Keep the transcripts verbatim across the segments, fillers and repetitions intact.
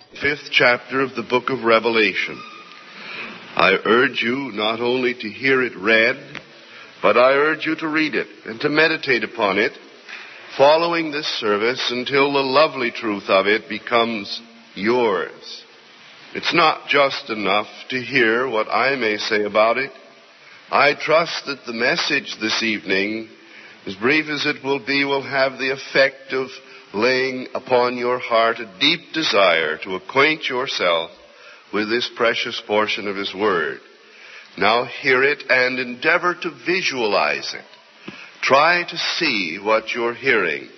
Fifth chapter of the book of Revelation. I urge you not only to hear it read, but I urge you to read it and to meditate upon it, following this service until the lovely truth of it becomes yours. It's not just enough to hear what I may say about it. I trust that the message this evening, as brief as it will be, will have the effect of laying upon your heart a deep desire to acquaint yourself with this precious portion of His Word. Now hear it and endeavor to visualize it. Try to see what you're hearing.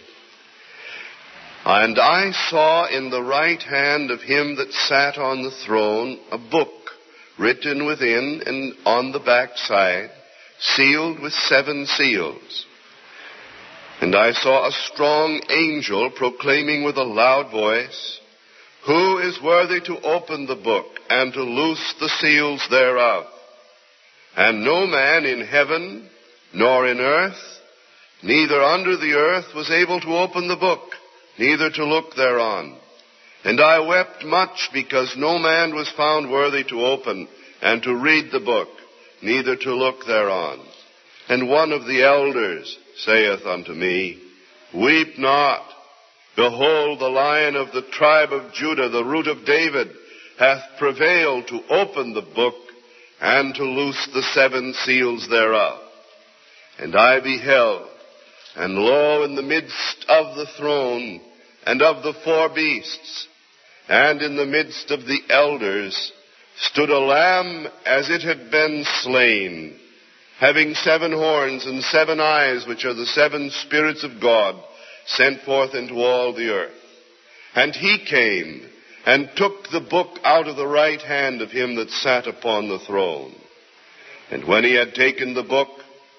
And I saw in the right hand of Him that sat on the throne a book written within and on the back side, sealed with seven seals. And I saw a strong angel proclaiming with a loud voice, "Who is worthy to open the book and to loose the seals thereof?" And no man in heaven, nor in earth, neither under the earth was able to open the book, neither to look thereon. And I wept much, because no man was found worthy to open and to read the book, neither to look thereon. And one of the elders saith unto me, "Weep not. Behold, the Lion of the tribe of Judah, the Root of David, hath prevailed to open the book and to loose the seven seals thereof." And I beheld, and lo, in the midst of the throne and of the four beasts, and in the midst of the elders, stood a lamb as it had been slain, having seven horns and seven eyes, which are the seven spirits of God, sent forth into all the earth. And He came and took the book out of the right hand of Him that sat upon the throne. And when He had taken the book,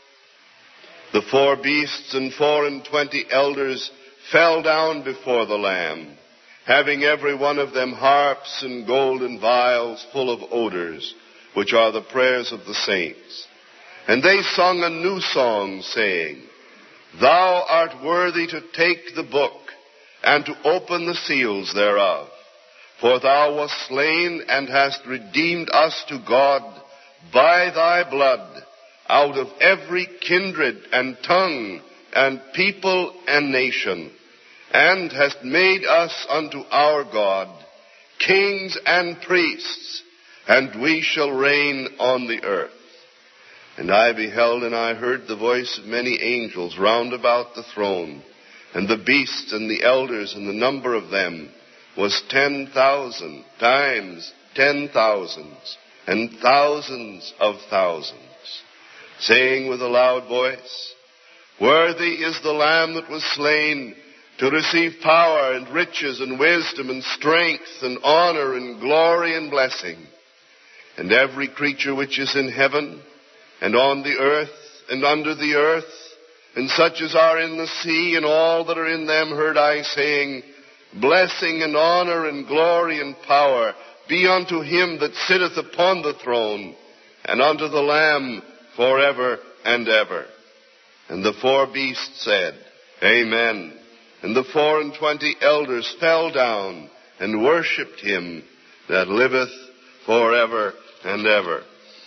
the four beasts and four and twenty elders fell down before the Lamb, having every one of them harps and golden vials full of odors, which are the prayers of the saints. And they sung a new song, saying, "Thou art worthy to take the book and to open the seals thereof. For thou wast slain and hast redeemed us to God by thy blood out of every kindred and tongue and people and nation, and hast made us unto our God kings and priests, and we shall reign on the earth." And I beheld, and I heard the voice of many angels round about the throne, and the beasts and the elders, and the number of them was ten thousand times ten thousands, and thousands of thousands, saying with a loud voice, "Worthy is the Lamb that was slain to receive power and riches and wisdom and strength and honor and glory and blessing." And every creature which is in heaven and on the earth and under the earth, and such as are in the sea and all that are in them, heard I saying, "Blessing and honor and glory and power be unto Him that sitteth upon the throne, and unto the Lamb forever and ever." And the four beasts said, "Amen." And the four and twenty elders fell down and worshipped Him that liveth forever and ever.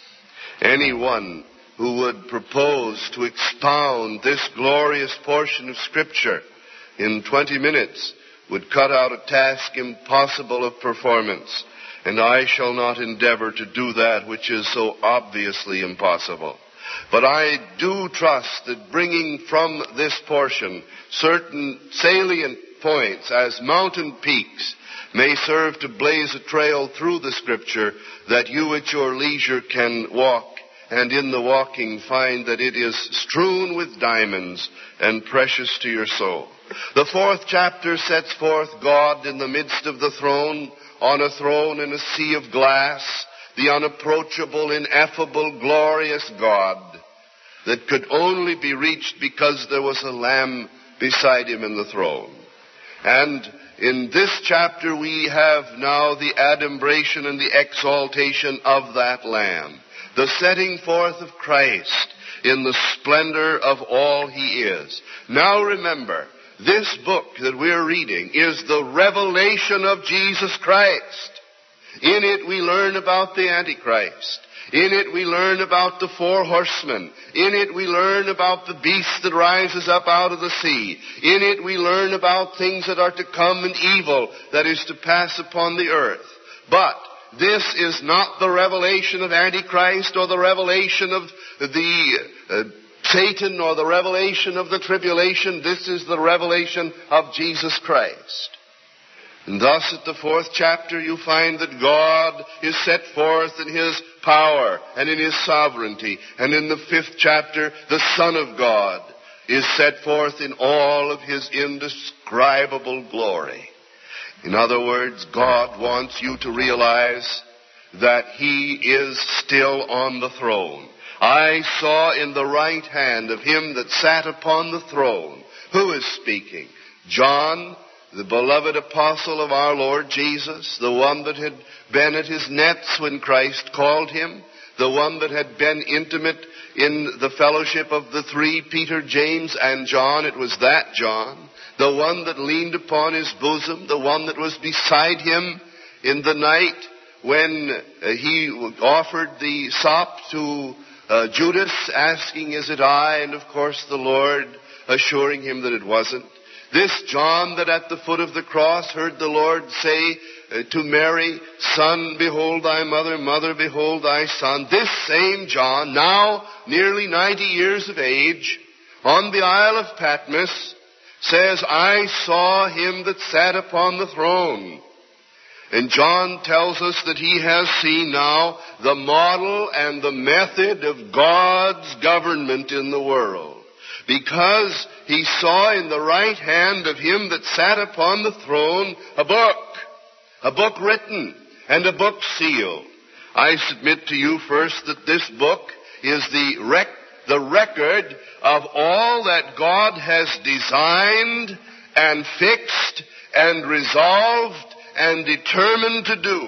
Anyone who would propose to expound this glorious portion of Scripture in twenty minutes would cut out a task impossible of performance, and I shall not endeavor to do that which is so obviously impossible. But I do trust that bringing from this portion certain salient points as mountain peaks may serve to blaze a trail through the Scripture that you at your leisure can walk, and in the walking find that it is strewn with diamonds and precious to your soul. The fourth chapter sets forth God in the midst of the throne, on a throne in a sea of glass, the unapproachable, ineffable, glorious God that could only be reached because there was a Lamb beside Him in the throne. And in this chapter we have now the adumbration and the exaltation of that Lamb, the setting forth of Christ in the splendor of all He is. Now remember, this book that we're reading is the revelation of Jesus Christ. In it we learn about the Antichrist. In it we learn about the four horsemen. In it we learn about the beast that rises up out of the sea. In it we learn about things that are to come and evil that is to pass upon the earth. But this is not the revelation of Antichrist or the revelation of the uh, Satan or the revelation of the tribulation. This is the revelation of Jesus Christ. And thus at the fourth chapter you find that God is set forth in His power and in His sovereignty. And in the fifth chapter, the Son of God is set forth in all of His indescribable glory. In other words, God wants you to realize that He is still on the throne. I saw in the right hand of Him that sat upon the throne. Who is speaking? John, the beloved apostle of our Lord Jesus, the one that had been at his nets when Christ called him, the one that had been intimate in the fellowship of the three, Peter, James, and John. It was that John, the one that leaned upon his bosom, the one that was beside him in the night when uh, he offered the sop to uh, Judas, asking, "Is it I?" And of course the Lord assuring him that it wasn't. This John that at the foot of the cross heard the Lord say uh, to Mary, "Son, behold thy mother, mother, behold thy son." This same John, now nearly ninety years of age, on the Isle of Patmos, says, "I saw him that sat upon the throne." And John tells us that he has seen now the model and the method of God's government in the world. Because he saw in the right hand of him that sat upon the throne a book, a book written, and a book sealed. I submit to you first that this book is the rec- the record of all that God has designed and fixed and resolved and determined to do.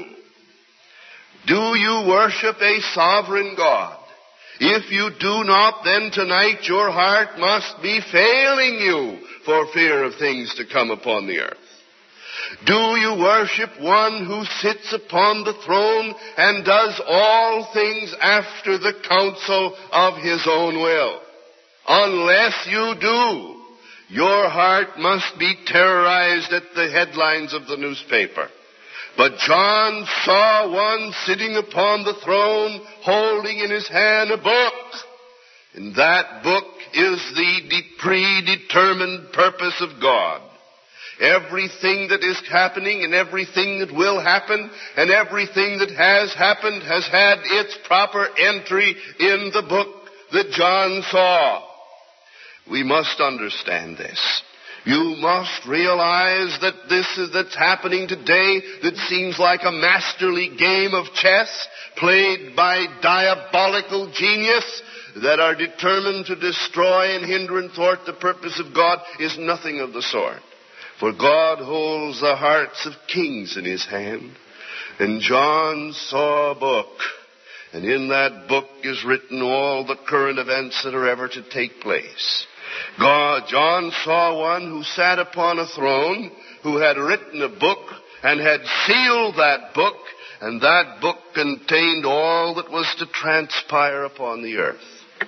Do you worship a sovereign God? If you do not, then tonight your heart must be failing you for fear of things to come upon the earth. Do you worship one who sits upon the throne and does all things after the counsel of his own will? Unless you do, your heart must be terrorized at the headlines of the newspaper. But John saw one sitting upon the throne, holding in his hand a book. And that book is the de- predetermined purpose of God. Everything that is happening and everything that will happen and everything that has happened has had its proper entry in the book that John saw. We must understand this. You must realize that this is that's happening today that seems like a masterly game of chess played by diabolical genius that are determined to destroy and hinder and thwart the purpose of God is nothing of the sort. For God holds the hearts of kings in his hand. And John saw a book. And in that book is written all the current events that are ever to take place. God, John saw one who sat upon a throne, who had written a book and had sealed that book, and that book contained all that was to transpire upon the earth.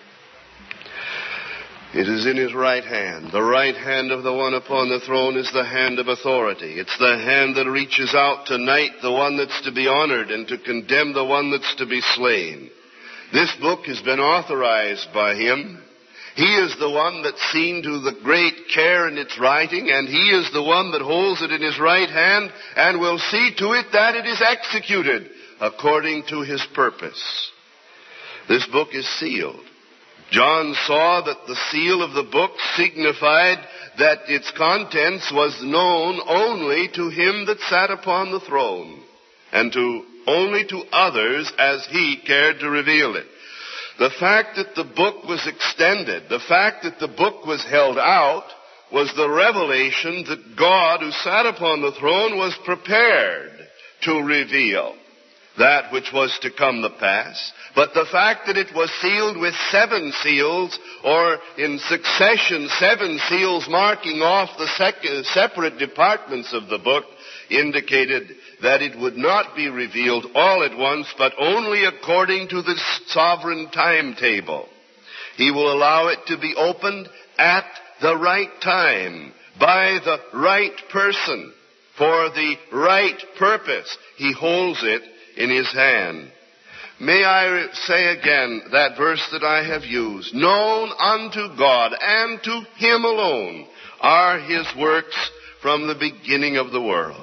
It is in his right hand. The right hand of the one upon the throne is the hand of authority. It's the hand that reaches out to knight the one that's to be honored and to condemn the one that's to be slain. This book has been authorized by him. He is the one that's seen to the great care in its writing, and he is the one that holds it in his right hand and will see to it that it is executed according to his purpose. This book is sealed. John saw that the seal of the book signified that its contents was known only to him that sat upon the throne, and to only to others as he cared to reveal it. The fact that the book was extended, the fact that the book was held out, was the revelation that God, who sat upon the throne, was prepared to reveal. that which was to come to pass, but the fact that it was sealed with seven seals, or in succession seven seals marking off the sec- separate departments of the book, indicated that it would not be revealed all at once, but only according to the sovereign timetable. He will allow it to be opened at the right time, by the right person, for the right purpose. He holds it in his hand. May I say again that verse that I have used. Known unto God and to him alone are his works from the beginning of the world.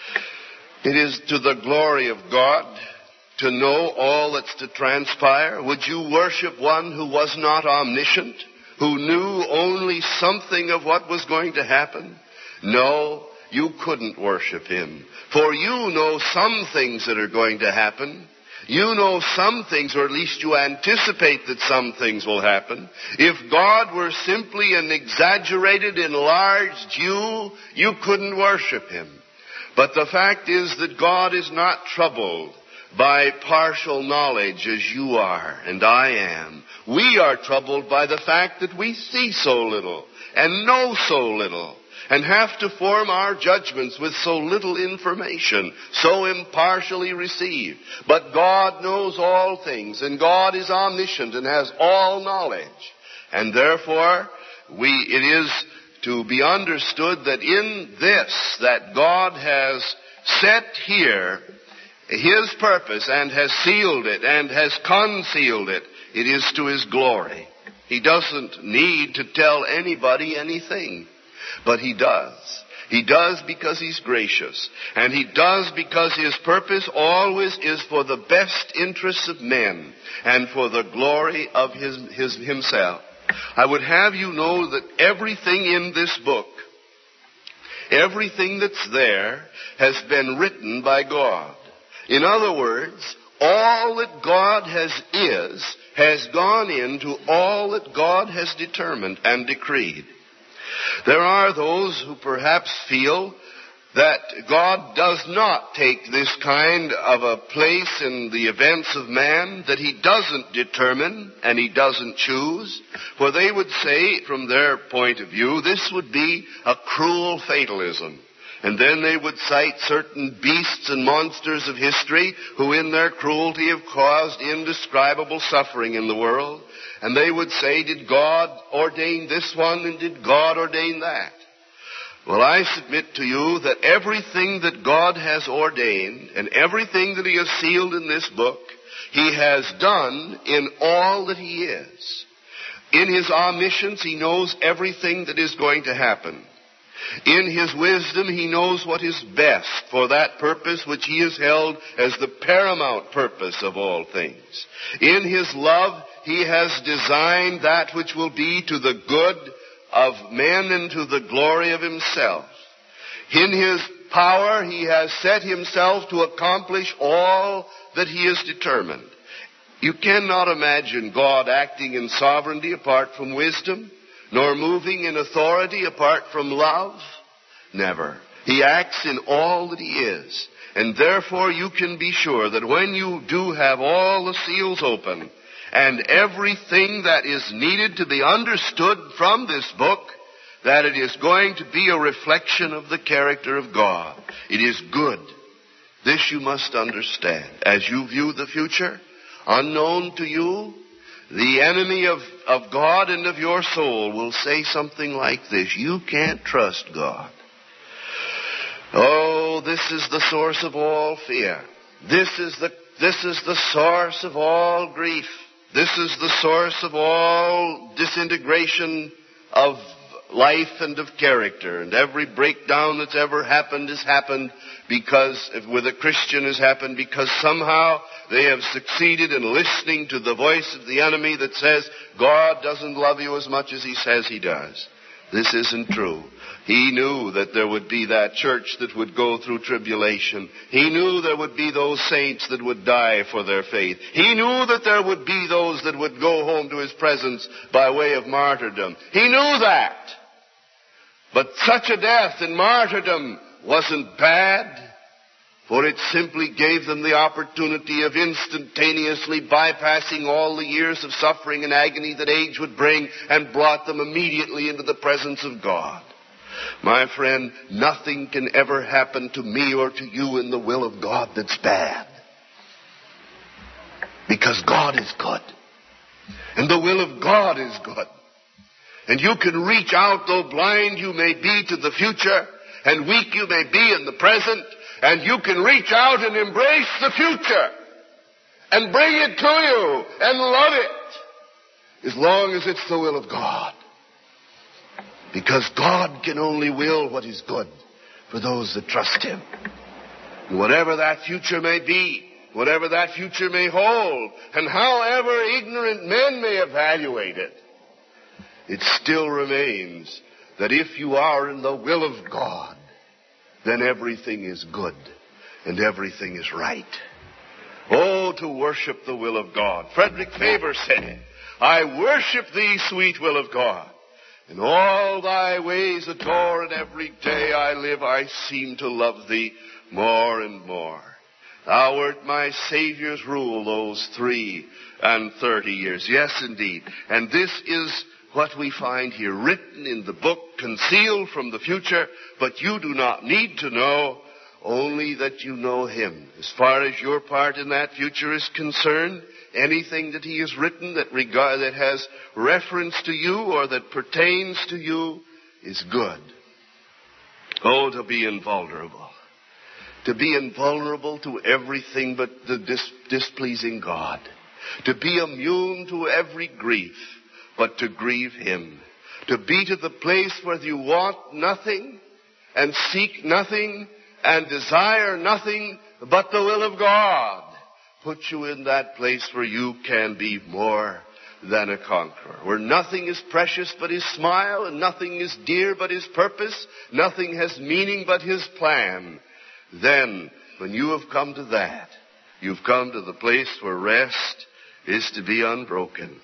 It is to the glory of God to know all that's to transpire. Would you worship one who was not omniscient, who knew only something of what was going to happen? No, you couldn't worship him. For you know some things that are going to happen. You know some things, or at least you anticipate that some things will happen. If God were simply an exaggerated, enlarged you, you couldn't worship him. But the fact is that God is not troubled by partial knowledge as you are and I am. We are troubled by the fact that we see so little and know so little and have to form our judgments with so little information, so impartially received. But God knows all things, and God is omniscient and has all knowledge. And therefore, we it is to be understood that in this, that God has set here his purpose and has sealed it and has concealed it, it is to his glory. He doesn't need to tell anybody anything, but he does. He does because he's gracious, and he does because his purpose always is for the best interests of men and for the glory of his, his himself. I would have you know that everything in this book, everything that's there, has been written by God. In other words, all that God has is, has gone into all that God has determined and decreed. There are those who perhaps feel that God does not take this kind of a place in the events of man, that he doesn't determine and he doesn't choose. For they would say, from their point of view, this would be a cruel fatalism. And then they would cite certain beasts and monsters of history who in their cruelty have caused indescribable suffering in the world. And they would say, did God ordain this one and did God ordain that? Well, I submit to you that everything that God has ordained and everything that he has sealed in this book, he has done in all that he is. In his omniscience, he knows everything that is going to happen. In his wisdom, he knows what is best for that purpose which he has held as the paramount purpose of all things. In his love, he has designed that which will be to the good of men and to the glory of himself. In his power, he has set himself to accomplish all that he has determined. You cannot imagine God acting in sovereignty apart from wisdom, nor moving in authority apart from love. Never. He acts in all that he is. And therefore you can be sure that when you do have all the seals open, and everything that is needed to be understood from this book, that it is going to be a reflection of the character of God. It is good. This you must understand. As you view the future, unknown to you, the enemy of, of God and of your soul will say something like this: you can't trust God. Oh, this is the source of all fear. This is the, this is the source of all grief. This is the source of all disintegration of life and of character. And every breakdown that's ever happened has happened because, with a Christian, has happened because somehow they have succeeded in listening to the voice of the enemy that says, God doesn't love you as much as he says he does. This isn't true. He knew that there would be that church that would go through tribulation. He knew there would be those saints that would die for their faith. He knew that there would be those that would go home to his presence by way of martyrdom. He knew that. But such a death in martyrdom wasn't bad. For it simply gave them the opportunity of instantaneously bypassing all the years of suffering and agony that age would bring and brought them immediately into the presence of God. My friend, nothing can ever happen to me or to you in the will of God that's bad. Because God is good. And the will of God is good. And you can reach out, though blind you may be, to the future, and weak you may be in the present, and you can reach out and embrace the future and bring it to you and love it as long as it's the will of God. Because God can only will what is good for those that trust Him. And whatever that future may be, whatever that future may hold, and however ignorant men may evaluate it, it still remains that if you are in the will of God, then everything is good and everything is right. Oh, to worship the will of God. Frederick Faber said, I worship thee, sweet will of God. In all thy ways adore, and every day I live I seem to love thee more and more. Thou wert my Savior's rule those three and thirty years. Yes, indeed. And this is what we find here, written in the book, concealed from the future, but you do not need to know, only that you know Him. As far as your part in that future is concerned, anything that He has written that regard, that has reference to you or that pertains to you is good. Oh, to be invulnerable. To be invulnerable to everything but the dis- displeasing God. To be immune to every grief, but to grieve Him. To be to the place where you want nothing and seek nothing and desire nothing but the will of God. Put you in that place where you can be more than a conqueror. Where nothing is precious but His smile, and nothing is dear but His purpose. Nothing has meaning but His plan. Then, when you have come to that, you've come to the place where rest is to be unbroken.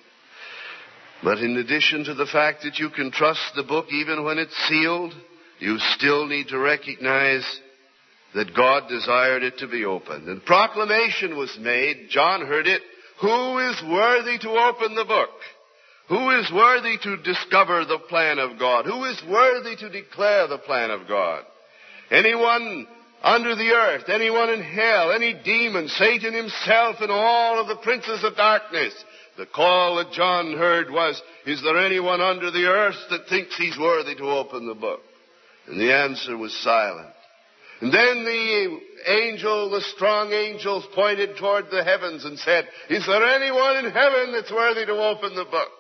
But in addition to the fact that you can trust the book even when it's sealed, you still need to recognize that God desired it to be opened. And proclamation was made. John heard it. Who is worthy to open the book? Who is worthy to discover the plan of God? Who is worthy to declare the plan of God? Anyone under the earth, anyone in hell, any demon, Satan himself, and all of the princes of darkness. The call that John heard was, is there anyone under the earth that thinks he's worthy to open the book? And the answer was silent. And then the angel, the strong angels, pointed toward the heavens and said, is there anyone in heaven that's worthy to open the book?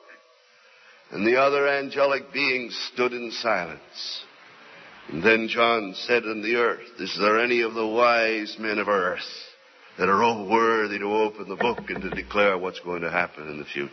And the other angelic beings stood in silence. And then John said in the earth, is there any of the wise men of earth that are all worthy to open the book and to declare what's going to happen in the future?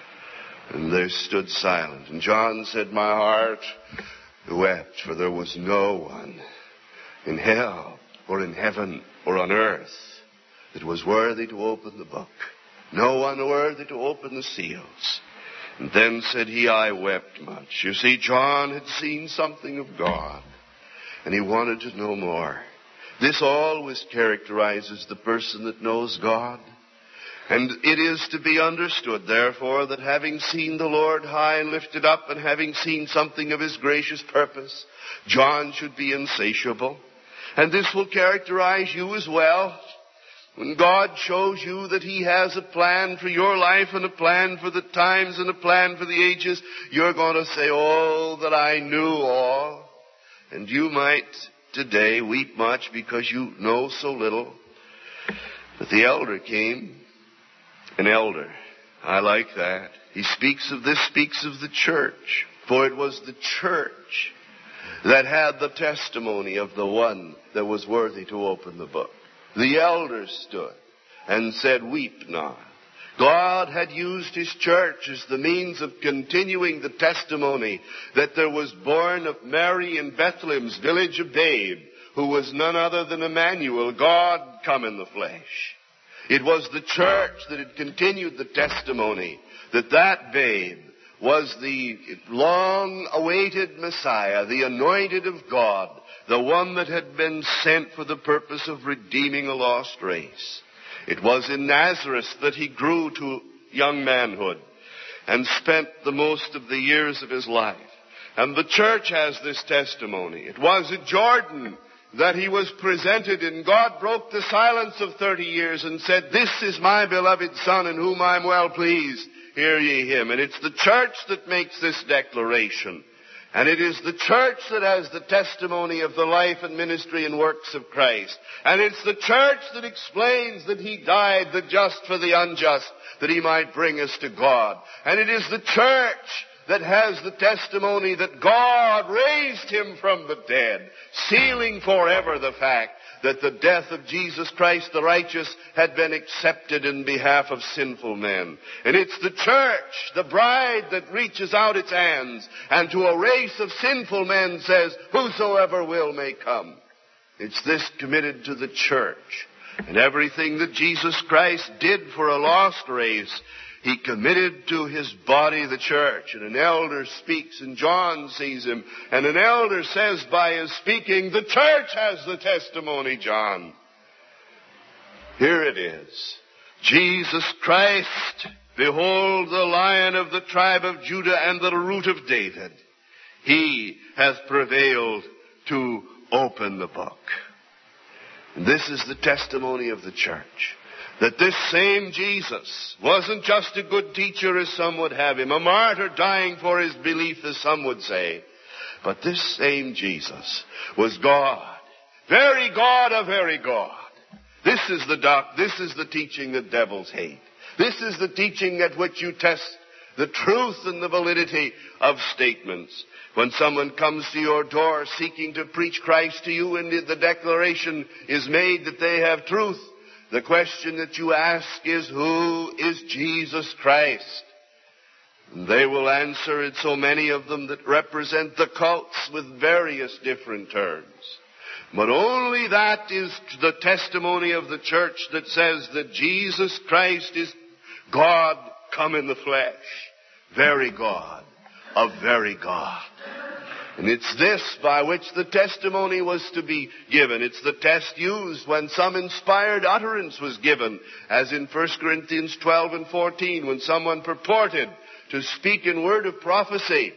And they stood silent. And John said, my heart wept, for there was no one in hell or in heaven or on earth that was worthy to open the book. No one worthy to open the seals. And then said he, I wept much. You see, John had seen something of God, and he wanted to know more. This always characterizes the person that knows God. And it is to be understood, therefore, that having seen the Lord high and lifted up, and having seen something of His gracious purpose, John should be insatiable. And this will characterize you as well. When God shows you that He has a plan for your life, and a plan for the times, and a plan for the ages, you're going to say, oh, that I knew all. And you might today weep much because you know so little. But the elder came. An elder. I like that. He speaks of this, speaks of the church. For it was the church that had the testimony of the one that was worthy to open the book. The elders stood and said, weep not. God had used His church as the means of continuing the testimony that there was born of Mary in Bethlehem's village a babe who was none other than Emmanuel, God come in the flesh. It was the church that had continued the testimony that that babe was the long-awaited Messiah, the anointed of God, the one that had been sent for the purpose of redeeming a lost race. It was in Nazareth that he grew to young manhood and spent the most of the years of his life. And the church has this testimony. It was at Jordan that he was presented, and God broke the silence of thirty years and said, "This is my beloved Son in whom I am well pleased. Hear ye him." And it's the church that makes this declaration. And it is the church that has the testimony of the life and ministry and works of Christ. And it's the church that explains that he died, the just for the unjust, that he might bring us to God. And it is the church that has the testimony that God raised him from the dead, sealing forever the fact that the death of Jesus Christ the righteous had been accepted in behalf of sinful men. And it's the church, the bride, that reaches out its hands and to a race of sinful men says, "Whosoever will may come." It's this committed to the church. And everything that Jesus Christ did for a lost race, he committed to his body, the church. And an elder speaks, and John sees him. And an elder says by his speaking, "The church has the testimony, John." Here it is. Jesus Christ, behold the Lion of the tribe of Judah and the root of David. He hath prevailed to open the book. And this is the testimony of the church. That this same Jesus wasn't just a good teacher as some would have him, a martyr dying for his belief as some would say, but this same Jesus was God, very God of very God. This is the doc, this is the teaching that devils hate. This is the teaching at which you test the truth and the validity of statements. When someone comes to your door seeking to preach Christ to you and the declaration is made that they have truth, the question that you ask is, who is Jesus Christ? And they will answer it, so many of them that represent the cults with various different terms. But only that is the testimony of the church that says that Jesus Christ is God come in the flesh. Very God of very God. And it's this by which the testimony was to be given. It's the test used when some inspired utterance was given, as in First Corinthians twelve and fourteen, when someone purported to speak in word of prophecy,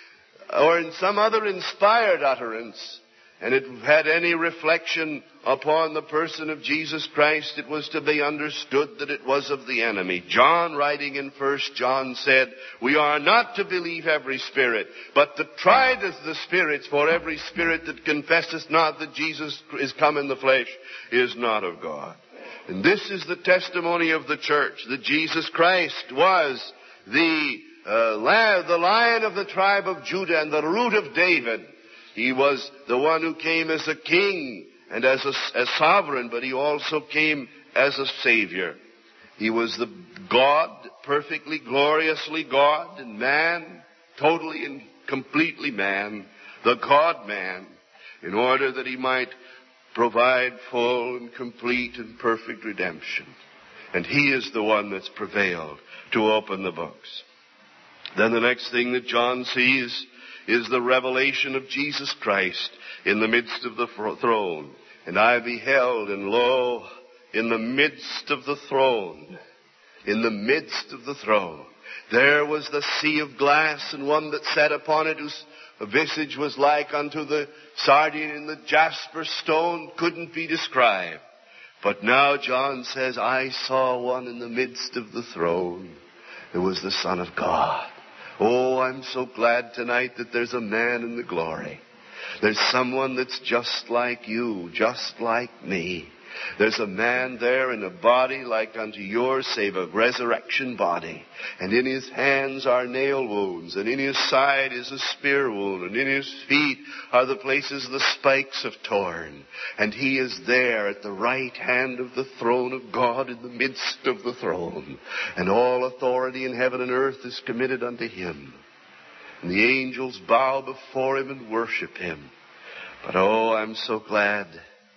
or in some other inspired utterance, and it had any reflection upon the person of Jesus Christ, it was to be understood that it was of the enemy. John, writing in First John, said, "We are not to believe every spirit, but to try the spirits, for every spirit that confesseth not that Jesus is come in the flesh is not of God." And this is the testimony of the church, that Jesus Christ was the, uh, lamb, the Lion of the tribe of Judah and the root of David. He was the one who came as a king and as a as sovereign, but he also came as a Savior. He was the God, perfectly, gloriously God and man, totally and completely man, the God-man, in order that he might provide full and complete and perfect redemption. And he is the one that's prevailed to open the books. Then the next thing that John sees is the revelation of Jesus Christ in the midst of the throne. And I beheld, and lo, in the midst of the throne, in the midst of the throne, there was the sea of glass, and one that sat upon it, whose visage was like unto the sardine and the jasper stone, couldn't be described. But now John says, I saw one in the midst of the throne. It was the Son of God. Oh, I'm so glad tonight that there's a man in the glory. There's someone that's just like you, just like me. There's a man there in a body like unto yours, save a resurrection body. And in his hands are nail wounds, and in his side is a spear wound, and in his feet are the places the spikes have torn. And he is there at the right hand of the throne of God, in the midst of the throne. And all authority in heaven and earth is committed unto him. And the angels bow before him and worship him. But oh, I'm so glad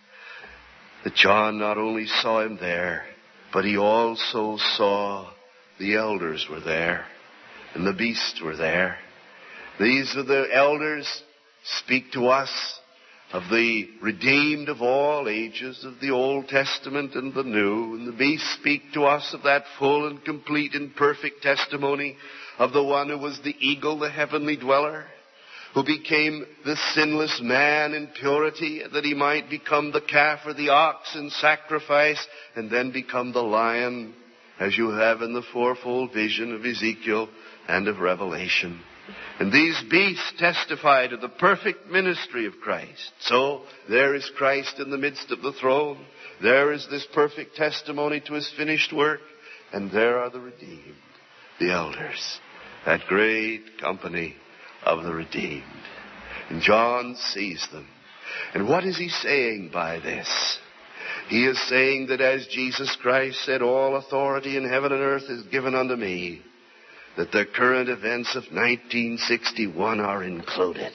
that John not only saw him there, but he also saw the elders were there. and the beast were there. These are the elders speak to us of the redeemed of all ages, of the Old Testament and the New. And the beasts speak to us of that full and complete and perfect testimony of the one who was the eagle, the heavenly dweller, who became the sinless man in purity, that he might become the calf or the ox in sacrifice, and then become the lion, as you have in the fourfold vision of Ezekiel and of Revelation. And these beasts testify to the perfect ministry of Christ. So, there is Christ in the midst of the throne. There is this perfect testimony to his finished work. And there are the redeemed, the elders, that great company of the redeemed. And John sees them. And what is he saying by this? He is saying that as Jesus Christ said, all authority in heaven and earth is given unto me, that the current events of nineteen sixty-one are included.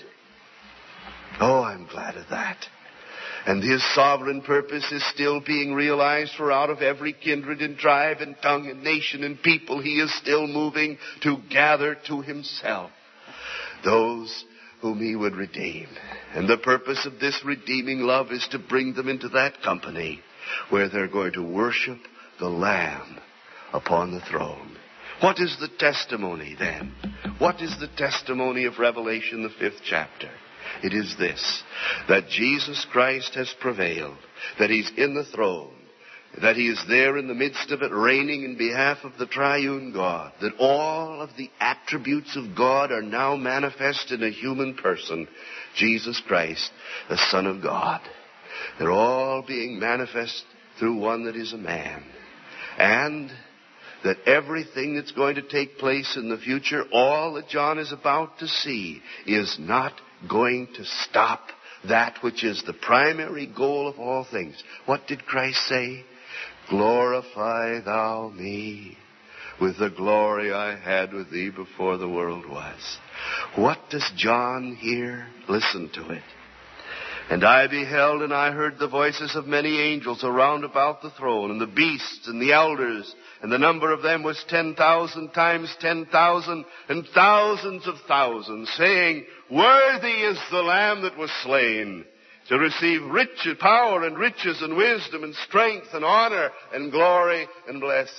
Oh, I'm glad of that. And his sovereign purpose is still being realized, for out of every kindred and tribe and tongue and nation and people, he is still moving to gather to himself those whom he would redeem. And the purpose of this redeeming love is to bring them into that company where they're going to worship the Lamb upon the throne. What is the testimony then? What is the testimony of Revelation, the fifth chapter? It is this, that Jesus Christ has prevailed, that he's in the throne, that he is there in the midst of it, reigning in behalf of the triune God, that all of the attributes of God are now manifest in a human person, Jesus Christ, the Son of God. They're all being manifest through one that is a man. And that everything that's going to take place in the future, all that John is about to see, is not going to stop that which is the primary goal of all things. What did Christ say? Glorify thou me with the glory I had with thee before the world was. What does John hear? Listen to it. And I beheld, and I heard the voices of many angels around about the throne, and the beasts, and the elders, and the number of them was ten thousand times ten thousand, and thousands of thousands, saying, Worthy is the Lamb that was slain, to receive rich power and riches and wisdom and strength and honor and glory and blessing.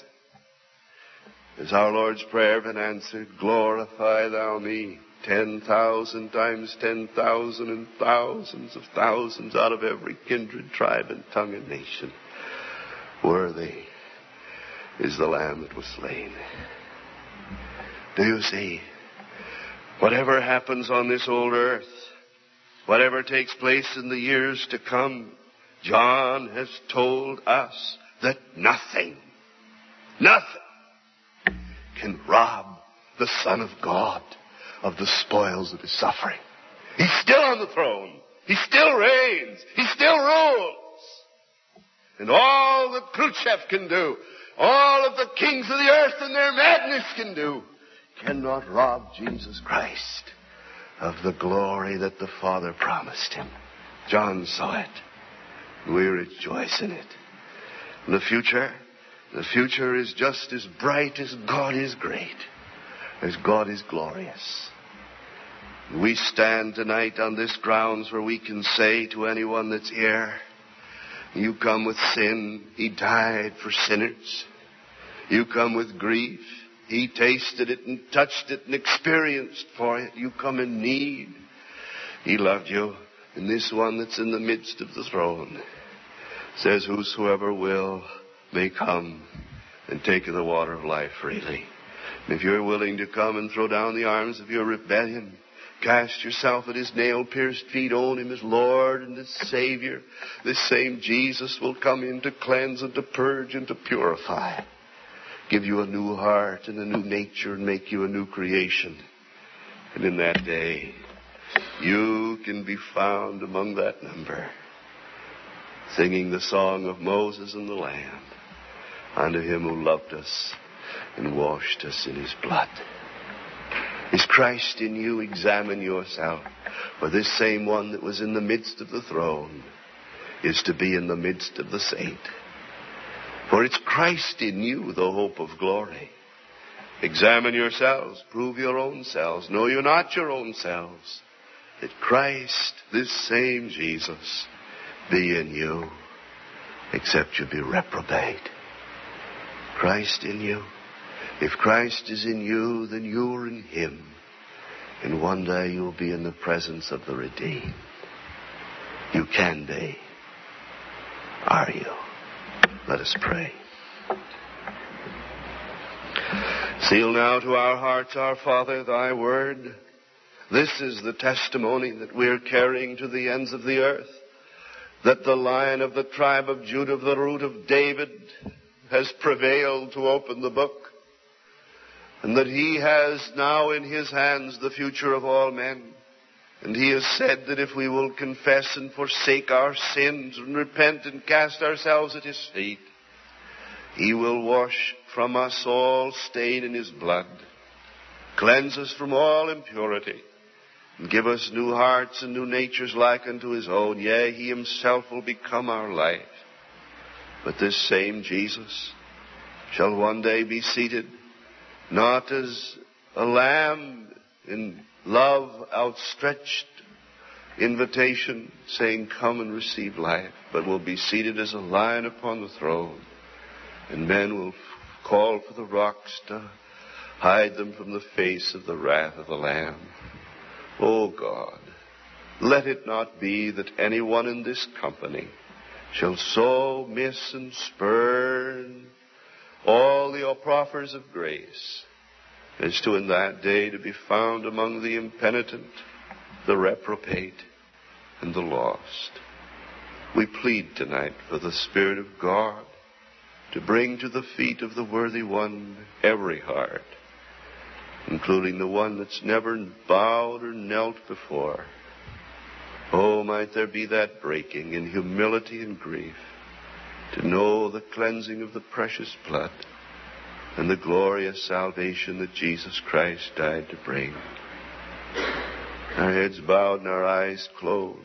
Has our Lord's prayer been answered? Glorify thou me. Ten thousand times ten thousand and thousands of thousands out of every kindred, tribe, and tongue and nation. Worthy is the Lamb that was slain. Do you see? Whatever happens on this old earth, whatever takes place in the years to come, John has told us that nothing, nothing can rob the Son of God of the spoils of his suffering. He's still on the throne. He still reigns. He still rules. And all that Khrushchev can do, all of the kings of the earth and their madness can do, cannot rob Jesus Christ of the glory that the Father promised him. John saw it. We rejoice in it. And the future, the future is just as bright as God is great, as God is glorious. We stand tonight on this grounds where we can say to anyone that's here, you come with sin, he died for sinners. You come with grief, he tasted it and touched it and experienced for it. You come in need, he loved you. And this one that's in the midst of the throne says, whosoever will may come and take of the water of life freely. And if you're willing to come and throw down the arms of your rebellion, cast yourself at his nail-pierced feet, own him as Lord and as Savior, this same Jesus will come in to cleanse and to purge and to purify, give you a new heart and a new nature and make you a new creation. And in that day, you can be found among that number, singing the song of Moses and the Lamb, unto him who loved us and washed us in his blood. Is Christ in you? Examine yourself. For this same one that was in the midst of the throne is to be in the midst of the saint. For it's Christ in you, the hope of glory. Examine yourselves, prove your own selves. Know you not your own selves, that Christ, this same Jesus, be in you, except you be reprobate. Christ in you. If Christ is in you, then you're in him. And one day you'll be in the presence of the redeemed. You can be. Are you? Let us pray. Seal now to our hearts, our Father, thy word. This is the testimony that we're carrying to the ends of the earth, that the Lion of the tribe of Judah, the root of David, has prevailed to open the book, and that he has now in his hands the future of all men. And he has said that if we will confess and forsake our sins and repent and cast ourselves at his feet, he will wash from us all stain in his blood, cleanse us from all impurity, and give us new hearts and new natures like unto his own. Yea, he himself will become our life. But this same Jesus shall one day be seated, not as a lamb in love outstretched invitation, saying, come and receive life, but will be seated as a lion upon the throne. And men will call for the rocks to hide them from the face of the wrath of the Lamb. O God, let it not be that anyone in this company shall so miss and spurn all the proffers of grace as to in that day to be found among the impenitent, the reprobate, and the lost. We plead tonight for the Spirit of God to bring to the feet of the worthy one every heart, including the one that's never bowed or knelt before. Oh, might there be that breaking in humility and grief to know the cleansing of the precious blood and the glorious salvation that Jesus Christ died to bring. Our heads bowed and our eyes closed.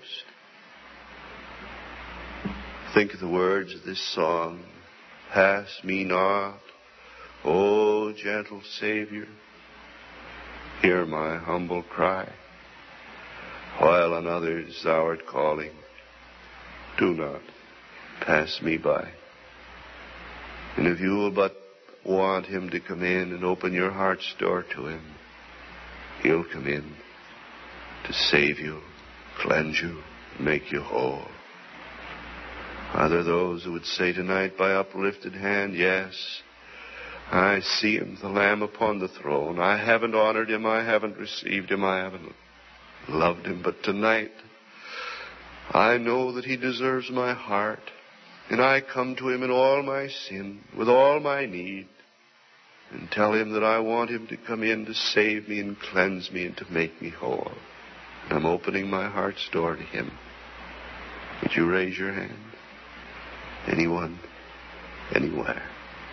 Think of the words of this song. Pass me not, O gentle Savior. Hear my humble cry. While on others thou art calling, do not pass me by. And if you will but want him to come in and open your heart's door to him, he'll come in to save you, cleanse you, make you whole. Are there those who would say tonight by uplifted hand, yes, I see him, the Lamb upon the throne. I haven't honored him. I haven't received him. I haven't loved him. But tonight, I know that he deserves my heart. And I come to him in all my sin, with all my need, and tell him that I want him to come in to save me and cleanse me and to make me whole. And I'm opening my heart's door to him. Would you raise your hand? Anyone, anywhere.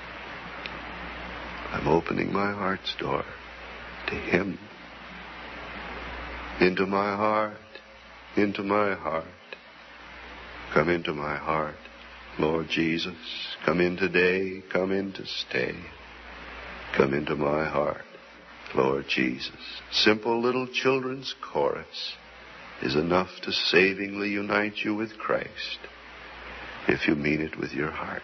I'm opening my heart's door to him. Into my heart, into my heart. Come into my heart, Lord Jesus. Come in today, come in to stay. Come into my heart, Lord Jesus. Simple little children's chorus is enough to savingly unite you with Christ, if you mean it with your heart.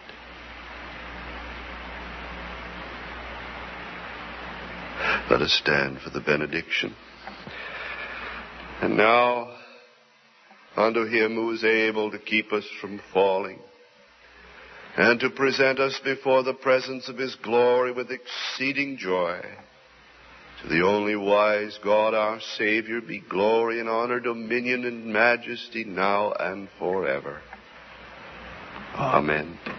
Let us stand for the benediction. And now, unto him who is able to keep us from falling, and to present us before the presence of his glory with exceeding joy, to the only wise God our Savior be glory and honor, dominion and majesty now and forever. Amen.